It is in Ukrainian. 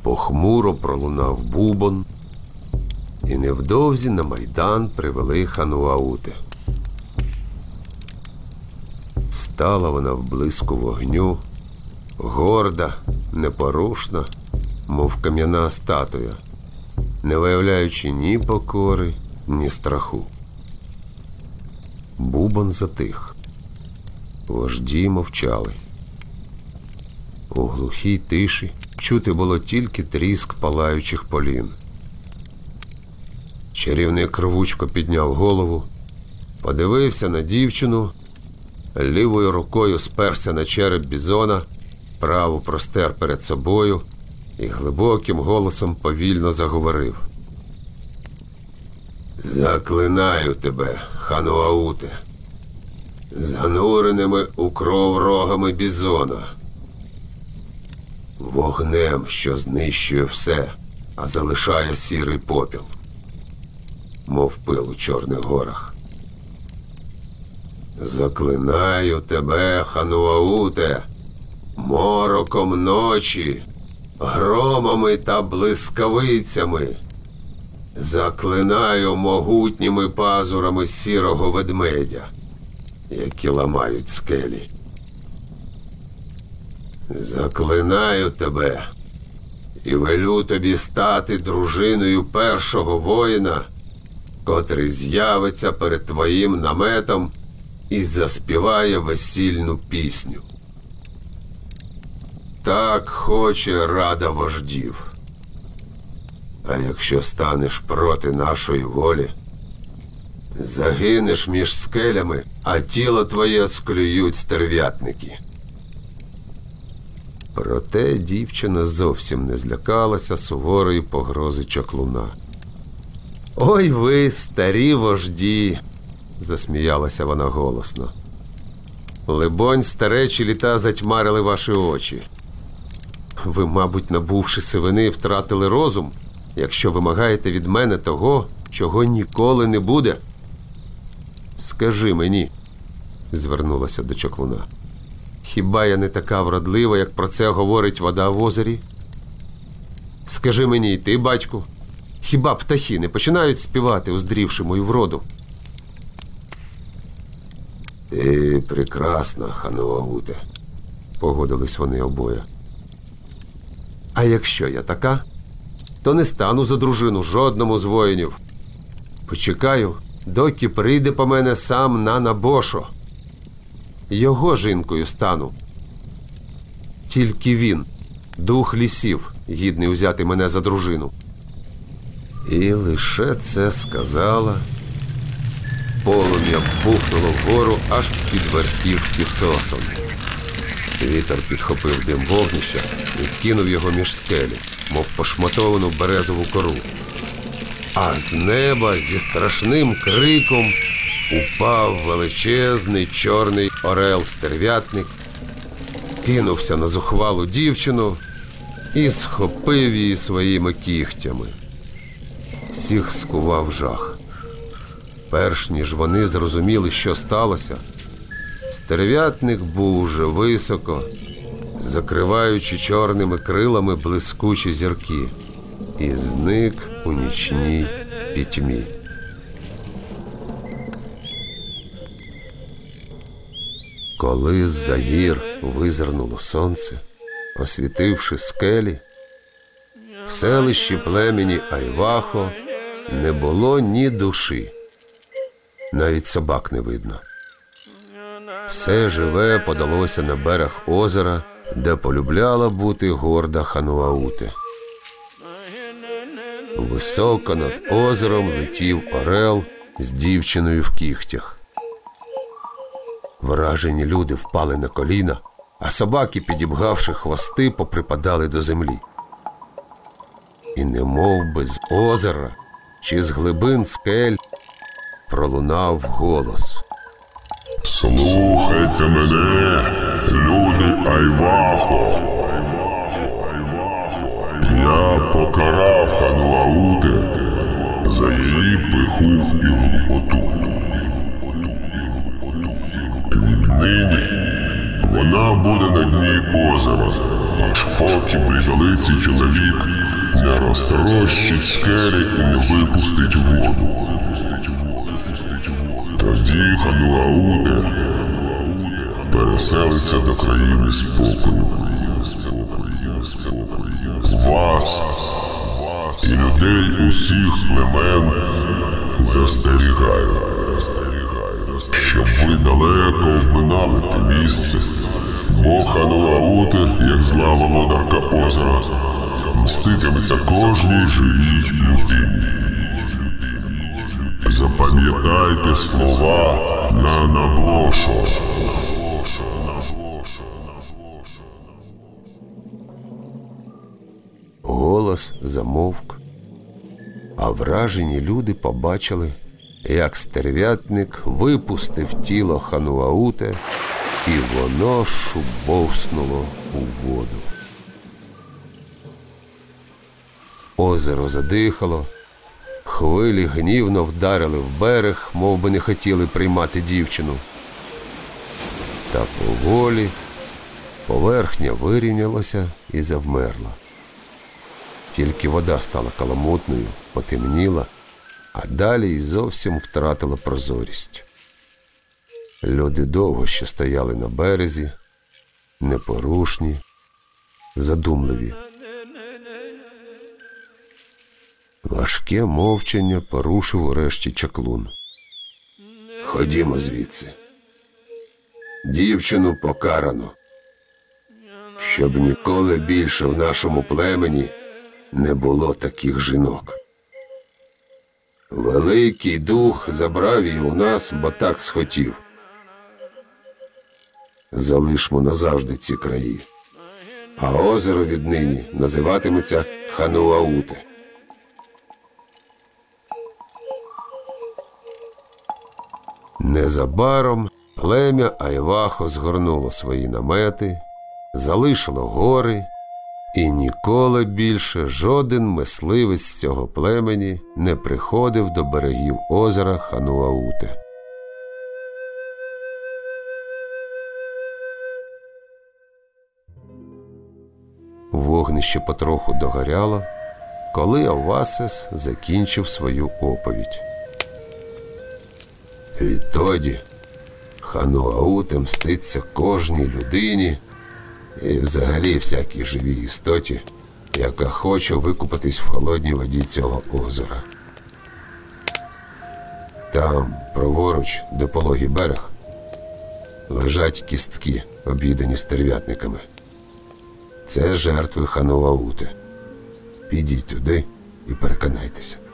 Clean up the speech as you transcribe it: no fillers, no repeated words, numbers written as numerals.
Похмуро пролунав бубон, і невдовзі на майдан привели Хануаути. Стала вона в блиску вогню, горда, непорушна, мов кам'яна статуя, не виявляючи ні покори, ні страху. Бубон затих. Вожді мовчали. У глухій тиші чути було тільки тріск палаючих полін. Чарівник рвучко підняв голову, подивився на дівчину, лівою рукою сперся на череп бізона, праву простер перед собою і глибоким голосом повільно заговорив. «Заклинаю тебе, Хануауте, зануреними у кров рогами бізона, вогнем, що знищує все, а залишає сірий попіл, мов пил у Чорних горах. Заклинаю тебе, Хануауте, мороком ночі, громами та блискавицями. Заклинаю могутніми пазурами сірого ведмедя, які ламають скелі. Заклинаю тебе і велю тобі стати дружиною першого воїна, котрий з'явиться перед твоїм наметом і заспіває весільну пісню. Так хоче рада вождів. А якщо станеш проти нашої волі, загинеш між скелями, а тіло твоє склюють стерв'ятники». Проте дівчина зовсім не злякалася суворої погрози чаклуна. «Ой ви, старі вожді!» – засміялася вона голосно. «Либонь, старечі літа затьмарили ваші очі. Ви, мабуть, набувши сивини, втратили розум, якщо вимагаєте від мене того, чого ніколи не буде. Скажи мені», – звернулася до чаклуна, «хіба я не така вродлива, як про це говорить вода в озері? Скажи мені й ти, батьку, хіба птахи не починають співати, уздрівши мою вроду?» «Ти прекрасна, Хануауте», – погодились вони обоє. «А якщо я така, то не стану за дружину жодному з воїнів. Почекаю, доки прийде по мене сам Нана-Бошо. Його жінкою стану. Тільки він, дух лісів, гідний узяти мене за дружину». І лише це сказала, полум'я бухнуло вгору аж під верхівки сосен. Вітер підхопив дим вогнища і кинув його між скелі, мов пошматовану березову кору. А з неба зі страшним криком упав величезний чорний орел-стерв'ятник, кинувся на зухвалу дівчину і схопив її своїми кігтями. Всіх скував жах. Перш ніж вони зрозуміли, що сталося, стерв'ятник був уже високо, закриваючи чорними крилами блискучі зірки, і зник у нічній пітьмі. Коли з-за гір визирнуло сонце, освітивши скелі, в селищі племені Айвахо не було ні душі. Навіть собак не видно. Все живе подалося на берег озера, де полюбляла бути горда Хануауте. Високо над озером летів орел з дівчиною в кігтях. Вражені люди впали на коліна, а собаки, підібгавши хвости, поприпадали до землі. І немов би з озера чи з глибин скель пролунав голос. «Слухайте мене, люди Айвахо! Я покарав Хануауте за її пиху і глупоту. Віднині Вона буде на дні озера, аж поки блідолиций чоловік не розтрощить скелі і не випустить воду. Тоді Хануауте переселиться до країни спокою. Вас і людей усіх племен застерігаю, щоб ви далеко обминали те місце, бо Хануауте, як зла володарка озера, мститиметься кожній живій людині. Запам'ятайте слова на Наблошо. Голос замовк, а вражені люди побачили, як стерв'ятник випустив тіло Хануауте, і воно шубовснуло у воду. Озеро задихало, хвилі гнівно вдарили в берег, мов би не хотіли приймати дівчину. Та поволі поверхня вирівнялася і завмерла. Тільки вода стала каламутною, потемніла, а далі й зовсім втратила прозорість. Люди довго ще стояли на березі, непорушні, задумливі. Важке мовчання порушив урешті чаклун. «Ходімо звідси. Дівчину покарано, щоб ніколи більше в нашому племені не було таких жінок. Великий дух забрав її у нас, бо так схотів. Залишмо назавжди ці краї, а озеро віднині називатиметься Хануауте». Незабаром плем'я Айвахо згорнуло свої намети, залишило гори, і ніколи більше жоден мисливець з цього племені не приходив до берегів озера Хануауте. Вогнище потроху догоряло, коли Овасес закінчив свою оповідь. Відтоді Хануауте мститься кожній людині і взагалі всякій живій істоті, яка хоче викупатись в холодній воді цього озера. Там, праворуч, де пологий берег, лежать кістки, об'їдені стерв'ятниками. Це жертви Хануауте. Підіть туди і переконайтеся.